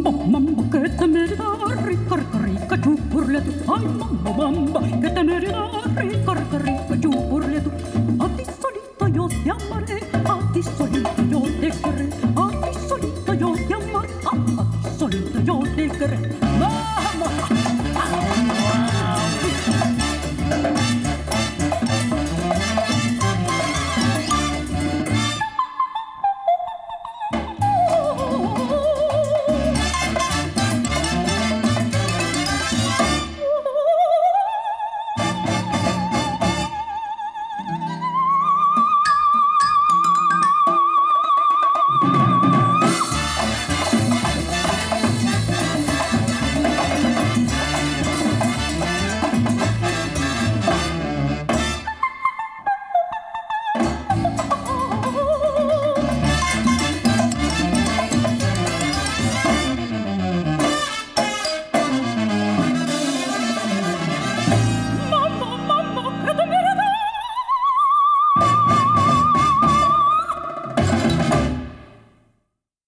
mambo, mambo, che temerità, ricca, ricca, ricca, giù pure tu. Ai mambo, mambo, che temerità, ricca, ricca, ricca, giù pure tu. A ti solito io ti amaré, a ti solito